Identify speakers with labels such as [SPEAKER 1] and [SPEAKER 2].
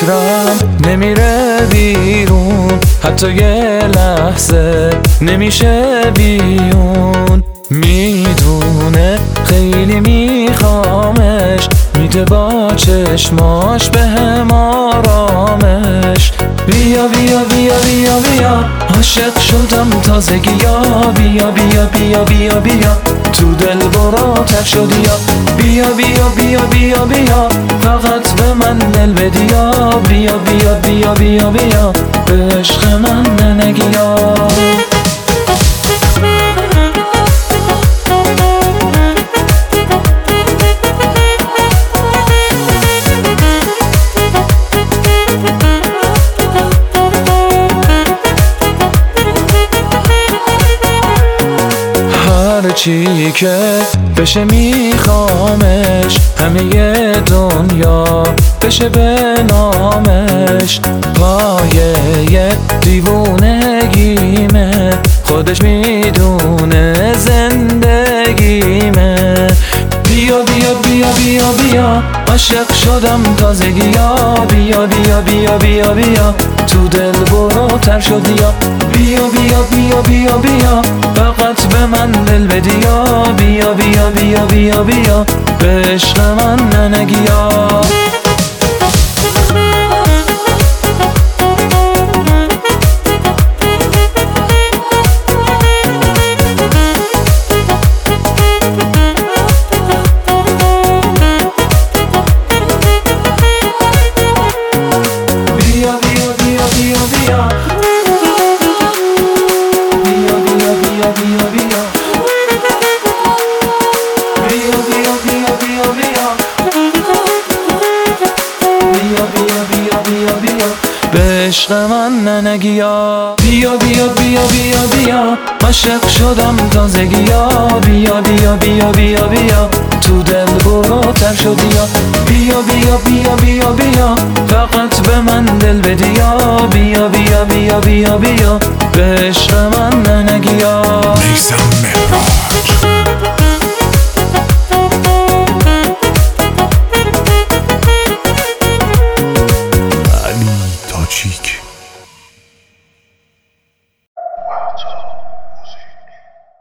[SPEAKER 1] فکرم نمیره بیرون، حتی یه لحظه نمیشه بیون. میدونه خیلی میخوامش، میده با چشماش بهم آرامش. بیا بیا بیا بیا بیا، عاشق شدم تازگیا. بیا بیا بیا بیا بیا، تو دل برو تر شدی یا. بیا بیا بیا بیا بیا، فقط به من دل بدیا. بیا بیا بیا بیا بیا، به عشق من ننگیا. هرچی که بشه میخوامش، همه دنیا بشه به نامش. پایه دیوونگیمه، خودش میدونه زندگیمه. بیا بیا بیا بیا بیا، عاشق شدم تازگیا. بیا بیا بیا بیا بیا، تو دل برو تر شدی یا. بیا بیا بیا بیا بیا، فقط به من دل بدیا. بیا بیا بیا بیا بیا، به عشق من ننگیا. به عشق من ننگیا. بیا بیا بیا بیا بیا، عاشق شدم تازگیا. بیا بیا بیا بیا بیا، تو دل برو تر شدی یا. بیا بیا بیا بیا بیا، فقط به من دل بدیا. بیا بیا بیا بیا بیا، به عشق من ننگیا.
[SPEAKER 2] میثم مهران.